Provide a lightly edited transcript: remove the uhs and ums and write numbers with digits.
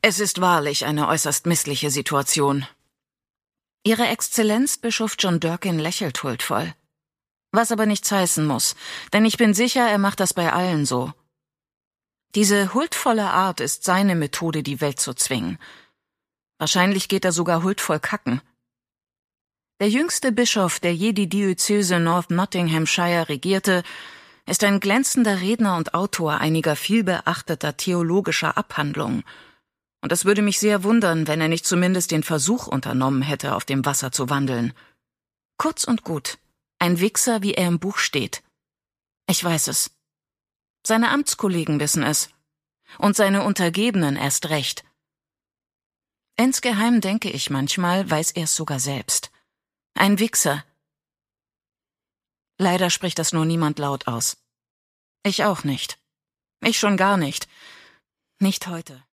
Es ist wahrlich eine äußerst missliche Situation. Ihre Exzellenz, Bischof John Durkin, lächelt huldvoll. Was aber nichts heißen muss, denn ich bin sicher, er macht das bei allen so. Diese huldvolle Art ist seine Methode, die Welt zu zwingen. Wahrscheinlich geht er sogar huldvoll kacken. Der jüngste Bischof, der je die Diözese North Nottinghamshire regierte, ist ein glänzender Redner und Autor einiger vielbeachteter theologischer Abhandlungen. Und es würde mich sehr wundern, wenn er nicht zumindest den Versuch unternommen hätte, auf dem Wasser zu wandeln. Kurz und gut, ein Wichser, wie er im Buch steht. Ich weiß es. Seine Amtskollegen wissen es. Und seine Untergebenen erst recht. Insgeheim denke ich manchmal, weiß er es sogar selbst. Ein Wichser. Leider spricht das nur niemand laut aus. Ich auch nicht. Ich schon gar nicht. Nicht heute.